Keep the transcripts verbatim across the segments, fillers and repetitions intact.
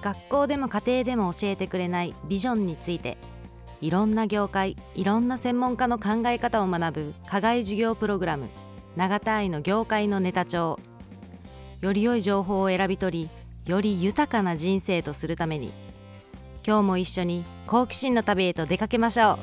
学校でも家庭でも教えてくれないビジョンについて、いろんな業界、いろんな専門家の考え方を学ぶ課外授業プログラム、永田愛の業界のネタ帳。より良い情報を選び取り、より豊かな人生とするために、今日も一緒に好奇心の旅へと出かけましょう。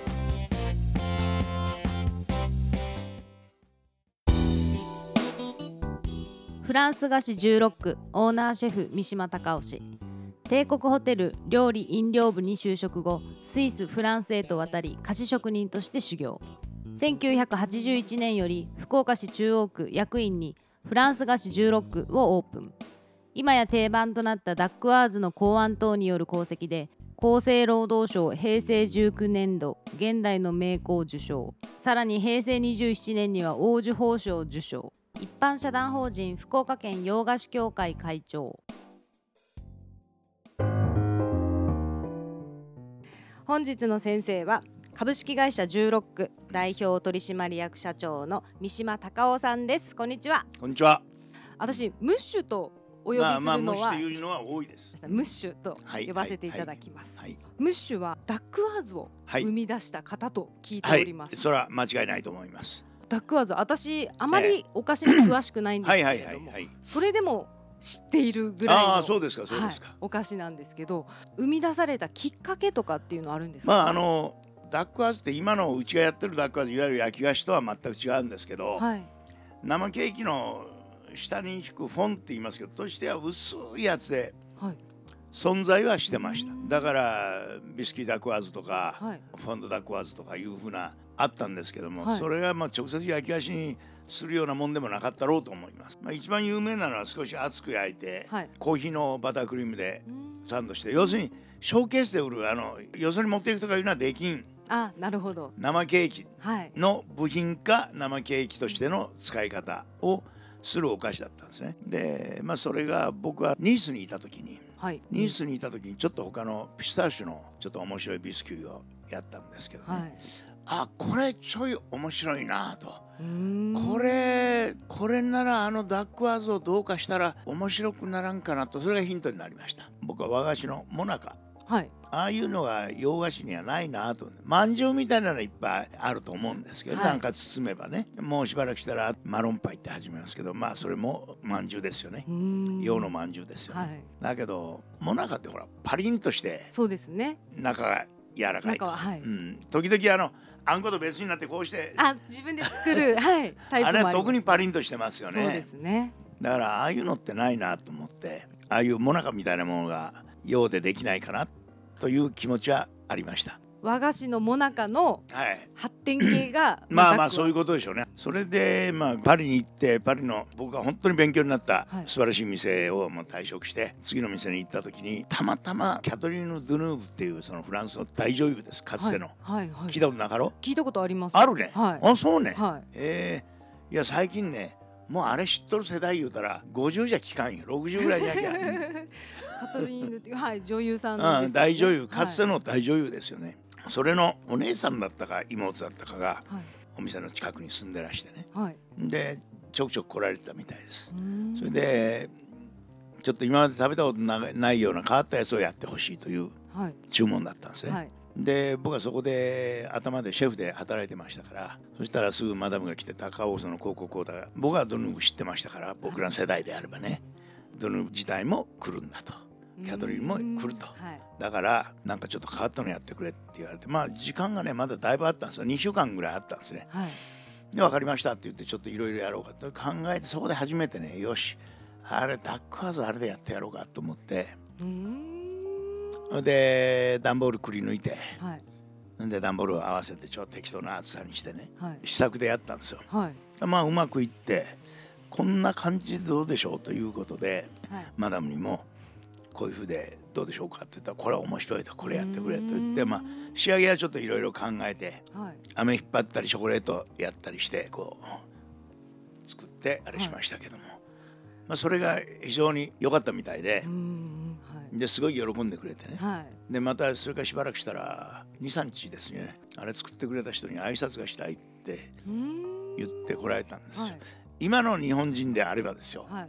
フランス菓子じゅうろく区オーナーシェフ三島貴夫氏。帝国ホテル料理飲料部に就職後、スイスフランスへと渡り菓子職人として修行。せんきゅうひゃくはちじゅういちねんより福岡市中央区役員にフランス菓子じゅうろく区をオープン。今や定番となったダックワーズの考案等による功績で、厚生労働省平成じゅうきゅうねん度現代の名工受賞、さらに平成にじゅうななねんには黄綬褒章受賞。一般社団法人福岡県洋菓子協会会長。本日の先生は株式会社じゅうろく区代表取締役社長の三島貴夫さんです。こんにちは。 こんにちは。 私ムッシュとお呼びするのは、まあ、まあ、ムッシュというのは多いです。 ムッシュと呼ばせていただきます。 はいはいはい、 ムッシュはダックワーズを生み出した方と聞いております。 はいはい、それは間違いないと思います。 ダックワーズ、私あまりお菓子に詳しくないんですけれども、それでも知っているぐらいの、 あ、そうですかそうですか、 はい、お菓子なんですけど、生み出されたきっかけとかっていうのはあるんですか？ まああのダックワーズって今のうちがやってるダックワーズ、いわゆる焼き菓子とは全く違うんですけど、はい、生ケーキの下に敷くフォンって言いますけど、としては薄いやつで存在はしてました。だからビスキーダックワーズとか、はい、フォンドダックワーズとかいうふうなあったんですけども、はい、それがまあ直接焼き菓子にするようなもんでもなかったろうと思います。まあ、一番有名なのは少し厚く焼いて、はい、コーヒーのバタークリームでサンドして、要するにショーケースで売る、あのよそに持っていくとかいうのはできん。 あ、なるほど。 生ケーキの部品か生ケーキとしての使い方をするお菓子だったんですね。で、まあ、それが僕はニースにいた時に、はい、ニースにいた時にちょっと他のピスタチオのちょっと面白いビスキューをやったんですけどね、はい、あ、これちょい面白いなと、これこれならあのダックワーズをどうかしたら面白くならんかなと、それがヒントになりました。僕は和菓子のモナカ、はい、ああいうのが洋菓子にはないなと。まんじゅうみたいなのいっぱいあると思うんですけど、はい、なんか包めばね、もうしばらくしたらマロンパイって始めますけど、まあそれもまんじゅうですよね。洋のまんじゅうですよね、はい、だけどモナカってほらパリンとして、そうですね、中が柔らかいと、はい、うん、時々あのあんこと別になってこうして、 あ、自分で作る、はい、タイプもあります。 あれは特にパリンとしてますよね。 そうですね。 だからああいうのってないなと思って、ああいうモナカみたいなものが洋でできないかなという気持ちはありました。 和菓子のモナカの発展系が、はい、 まあまあそういうことでしょうね。それでまあパリに行って、パリの僕が本当に勉強になった素晴らしい店をもう退職して、次の店に行った時に、たまたまキャトリーヌ・ドゥヌーブっていうそのフランスの大女優です、かつての、はいはいはい、聞いたことなかろう？ 聞いたことあります。 あるね、はい、あ、そうね、 はい、 えー、いや最近ね、もうあれ知っとる世代言うたらごじゅうじゃ聞かんよ、ろくじゅうぐらいになきゃカトリーヌっていう、はい、女優さんですよね、 うん、大女優、かつての大女優ですよね、はい、それのお姉さんだったか妹だったかが、はい、お店の近くに住んでらしてね、はい、でちょくちょく来られてたみたいです。それでちょっと今まで食べたことないような変わったやつをやってほしいという注文だったんですね、はい、で僕はそこで頭でシェフで働いてましたから、そしたらすぐマダムが来て、高尾そのこうこうこうだ、僕はドヌーブ知ってましたから、僕らの世代であればね、ドヌーブ自体も来るんだと、キャトリーヌも来ると、はい、だからなんかちょっと変わったのやってくれって言われて、まあ時間がねまだだいぶあったんですよ。にしゅうかんぐらいあったんですね、はい、で分かりましたって言って、ちょっといろいろやろうかと考えて、そこで初めてね、よしあれダックワーズあれでやってやろうかと思って、うーんで段ボールくり抜いて、はい、で段ボールを合わせてちょっと適当な厚さにしてね、はい、試作でやったんですよ、はい、まあうまくいって、こんな感じでどうでしょうということで、はい、マダムにもこういう風でどうでしょうかって言ったら、これは面白いと、これやってくれと言って、まあ仕上げはちょっといろいろ考えて、はい、飴引っ張ったりチョコレートやったりしてこう作ってあれしましたけども、はい、まあ、それが非常に良かったみたいで、ですごい喜んでくれてね、はい、でまたそれからしばらくしたらにさんにちですね、あれ作ってくれた人に挨拶がしたいって言ってこられたんですよ、はい、今の日本人であればですよ、はい、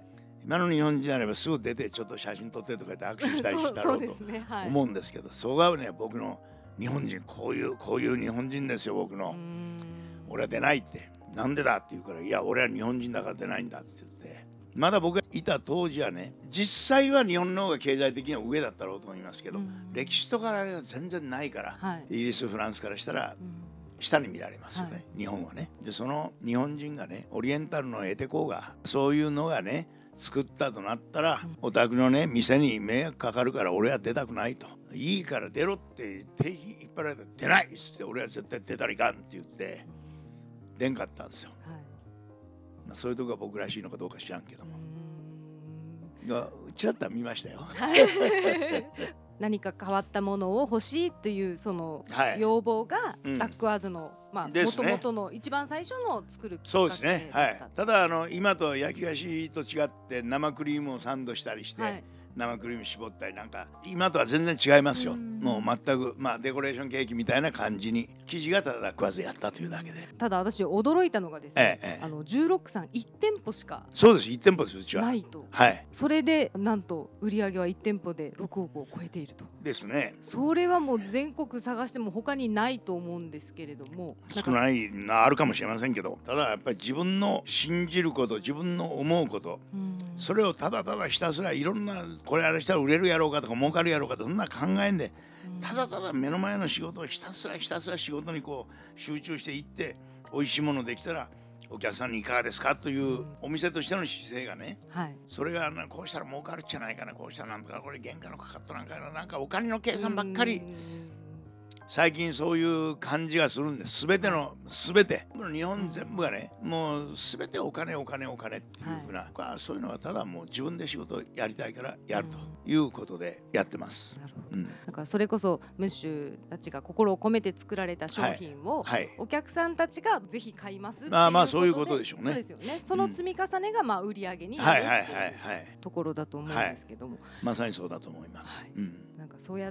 今の日本人であればすぐ出てちょっと写真撮ってとか言って握手したりしたろうと思うんですけど、そこがね僕の日本人こういうこういう日本人ですよ僕の。俺は出ないって、なんでだって言うから、いや俺は日本人だから出ないんだって言って、まだ僕がいた当時はね、実際は日本の方が経済的には上だったろうと思いますけど、歴史とかあれが全然ないから、はい、イギリスフランスからしたら下に見られますよね、はい、日本はね。でその日本人がねオリエンタルのエテコがそういうのがね作ったとなったら、お宅のね店に迷惑かかるから俺は出たくないと、いいから出ろって手引っ張られて出ないっつって、俺は絶対出たらいかんって言って出んかったんですよ、はい。まあ、そういうとこが僕らしいのかどうか知らんけども、がちらっと見ましたよ何か変わったものを欲しいというその要望が、はい、ダックワーズのもともとの一番最初の作るきっかけそうですね、はい、ただあの今と焼き菓子と違って生クリームをサンドしたりして、はい、生クリーム絞ったりなんか今とは全然違いますよ。もう全く、まあ、デコレーションケーキみたいな感じに生地がただダックワーズやったというだけで。 ただ私驚いたのがですね、ええ、あのじゅうろくさんいち店舗しかそうですいち店舗ですうちはないと、 はい、 それでなんと売り上げはいち店舗でろくおくを超えているとですね。 それはもう全国探しても他にないと思うんですけれども、 少ないなあるかもしれませんけど、ただやっぱり自分の信じること自分の思うこと、それをただただひたすらいろんなこれあれしたら売れるやろうかとか儲かるやろうかとかそんな考えんで、ただただ目の前の仕事をひたすらひたすら仕事にこう集中していって、美味しいものできたらお客さんにいかがですかというお店としての姿勢がね、はい、それがこうしたら儲かるじゃないかな、こうしたらなんとかこれ原価のかかっとなんかな、なんかお金の計算ばっかり最近そういう感じがするんです。全ての全て日本全部がねもう全てお金お金お金っていうふうな、はい、そういうのはただもう自分で仕事をやりたいからやるということでやってます。なるほど、うん、 だからそれこそムッシュたちが心を込めて作られた商品を、はいはい、お客さんたちがぜひ買いますっていうことで、 まあまあそういうことでしょうね。 そうですよね。その積み重ねがまあ売り上げになるっていうところだと思うんですけども、 まさにそうだと思います。はい、うん、 なんかそうやって、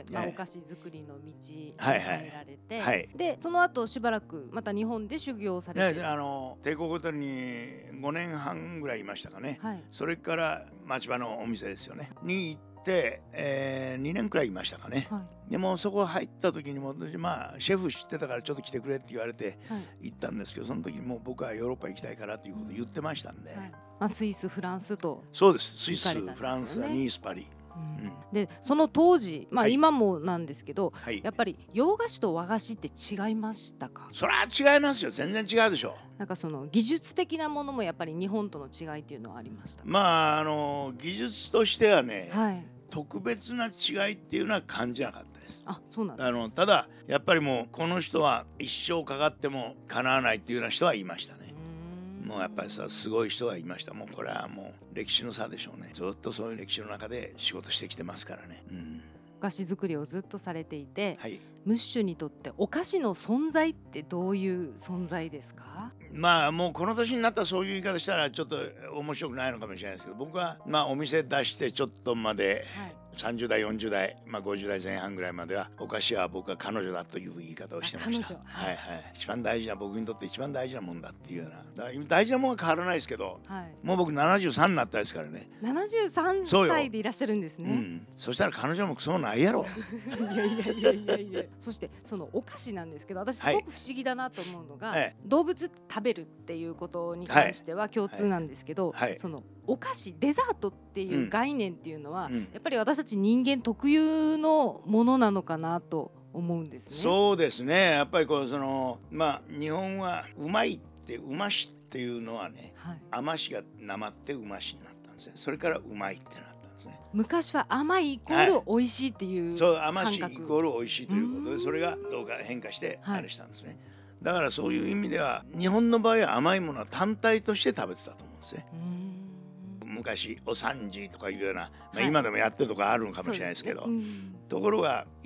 まあ、お菓子作りの道に入られて、はいはい、でその後しばらくまた日本で修行されて、 あの帝国ホテルにごねんはんぐらいいましたかね、はい、それから町場のお店ですよねに行って、えー、にねんくらいいましたかね、はい、でもそこ入った時にも、まあ、シェフ知ってたからちょっと来てくれって言われて行ったんですけど、その時にもう僕はヨーロッパ行きたいからということを言ってましたんで、はい、 まあ、スイスフランスと、 そうです、スイスフランスニースパリ、 うん、でその当時、まあ、今もなんですけど、はい、やっぱり洋菓子と和菓子って違いましたか？ それは違いますよ、全然違うでしょ。 なんかその技術的なものもやっぱり日本との違いっていうのはありました？ まああの技術としてはね、はい、特別な違いっていうのは感じなかったです。 あ、そうなんです。 あのただやっぱりもうこの人は一生かかっても叶わないっていうような人はいましたね。もうやっぱりさすごい人がいました。もうこれはもう歴史の差でしょうね。ずっとそういう歴史の中で仕事してきてますからね、うん、 お菓子作りをずっとされていて、はい、ムッシュにとってお菓子の存在ってどういう存在ですか？ まあもうこの年になったらそういう言い方したらちょっと面白くないのかもしれないですけど、僕はまあお店出してちょっとまで、はい、さんじゅう代よんじゅう代、まあ、ごじゅう代前半ぐらいまではお菓子は僕は彼女だという言い方をしてました。はいはい、一番大事な、僕にとって一番大事なもんだっていうような、だから大事なものは変わらないですけど、はい、もう僕ななじゅうさんになったですからね。 ななじゅうさんさいでいらっしゃるんですね。 うん、そしたら彼女もクソもないやろいやいやいやいやいやそしてそのお菓子なんですけど、私すごく不思議だなと思うのが、はい、動物食べるっていうことに関しては共通なんですけど、はいはい、そのお菓子デザートっていう概念っていうのは、うん、やっぱり私たち人間特有のものなのかなと思うんですね。 そうですね、やっぱりこうそのまあ日本はうまいってうましっていうのはね、はい、甘しがなまってうましになったんですね。それからうまいってなったんですね。 昔は甘いイコール美味しいっていう感覚、 はい、そう甘しイコール美味しいということで、それがどうか変化してあれしたんですね、はい、だからそういう意味では日本の場合は甘いものは単体として食べてたと思うんですね。昔おさんじとかいうような、まあ、今でもやってるとかあるのかもしれないですけど、はい、ね、ところがヨーロッ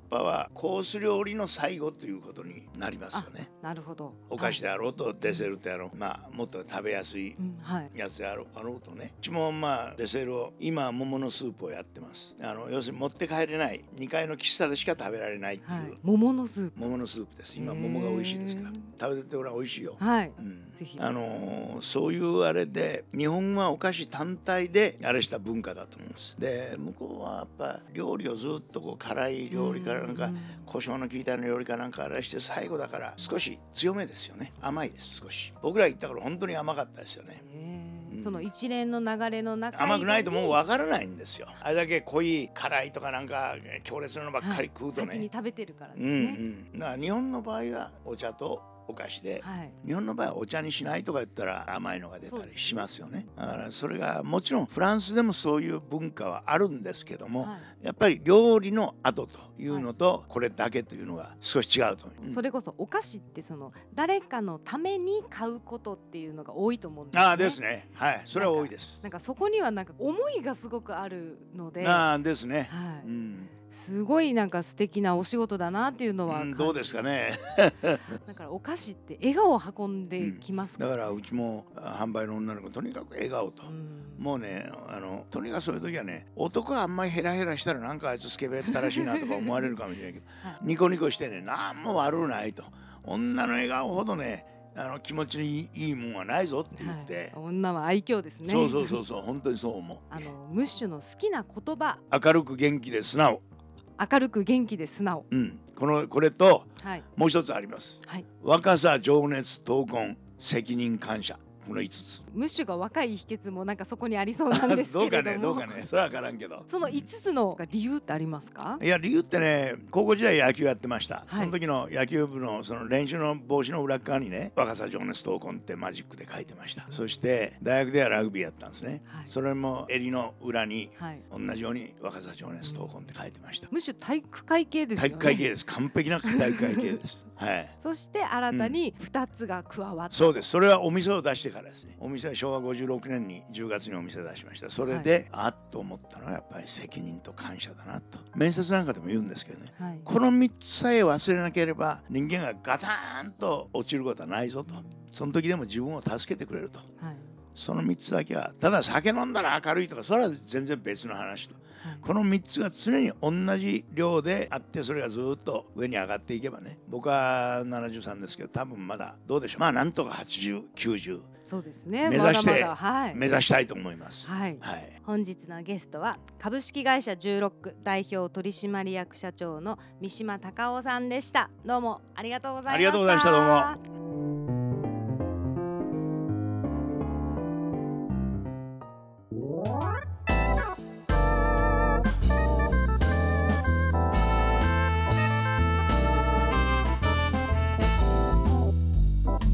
パはコース料理の最後ということになりますよね。 なるほど。 お菓子であろうとデセルトであろう、まあもっと食べやすいやつであろう、あろうとね。うちもまあデセルを今は桃のスープをやってます。あの要するに持って帰れないにかいの喫茶でしか食べられないっていう、はい、 桃のスープ。 桃のスープです。今桃が美味しいですから食べててほら美味しいよ。 はい、うん、ぜひ。 あのー、そういうあれで日本はお菓子単体であれした文化だと思うんです。で向こうはやっぱ料理をずっとこう辛い料理からなんか胡椒の効いた料理かなんかあれして最後だから少し強めですよね。甘いです。少し僕ら行ったから本当に甘かったですよね。 うん、その一連の流れの中甘くないともう分からないんですよ。あれだけ濃い辛いとかなんか強烈なのばっかり食うとね、 はい、先に食べてるからですね。 うんうん、だから日本の場合はお茶とお菓子で、はい、日本の場合はお茶にしないとか言ったら甘いのが出たりしますよね。だからそれがもちろんフランスでもそういう文化はあるんですけども、はい、やっぱり料理の後というのとこれだけというのが少し違うと、 うん、それこそお菓子ってその誰かのために買うことっていうのが多いと思うんですね。 ああですね、はい、それは多いです。 なんか、なんかそこにはなんか思いがすごくあるので、 ああですね、 はい、 うん、 すごいなんか素敵なお仕事だなっていうのは感じ、 うん、どうですかねだからお菓子って笑顔を運んできますか、ね、 うん、だからうちも販売の女の子とにかく笑顔と、うん、もうねあのとにかくそういう時はね、男はあんまりヘラヘラしたらなんかあいつスケベったらしいなとか思われるかもしれないけど、はい、ニコニコしてね、なんも悪ないと、女の笑顔ほどねあの気持ちにいいもんはないぞって言って、 はい、女は愛嬌ですね。 そうそうそうそう本当にそう思う。 あのムッシュの好きな言葉、 明るく元気で素直。 明るく元気で素直、 うん、このこれと、 はい、 もう一つあります、はい、若さ情熱闘魂責任感謝、このいつつ。 ムッシュが若い秘訣もなんかそこにありそうなんですけれどもどうかねどうかねそれは分からんけど、 そのいつつの理由ってありますか？ いや理由ってね、高校時代野球やってました、はい、その時の野球部のその練習の帽子の裏側にね、若さ情熱闘魂ってマジックで書いてました。そして大学ではラグビーやったんですね、はい、それも襟の裏に同じように若さ情熱闘魂って書いてました。 ムッシュ体育会系ですよね。 体育会系です。完璧な体育会系ですはい、 そして新たにふたつが加わった、うん、 そうです。それはお店を出してからですね。お店はしょうわごじゅうろくねんにじゅうがつにお店出しました。それで、はい、あっと思ったのはやっぱり責任と感謝だなと。面接なんかでも言うんですけどね、はい、このみっつさえ忘れなければ人間がガタンと落ちることはないぞと。その時でも自分を助けてくれると、はい、そのみっつだけは。ただ酒飲んだら明るいとかそれは全然別の話と、はい、このみっつが常に同じ量であって、それがずっと上に上がっていけばね、僕はななじゅうさんですけど多分まだどうでしょう、まあなんとかはちじゅう、きゅうじゅうそうですね、 目指して、 まだまだ、はい、 目指したいと思います、 はいはい、本日のゲストは株式会社じゅうろっく代表取締役社長の三島隆夫さんでした。どうもありがとうございました。 ありがとうございました。どうも。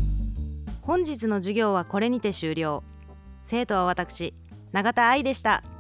本日の授業はこれにて終了。生徒は私、永田愛でした。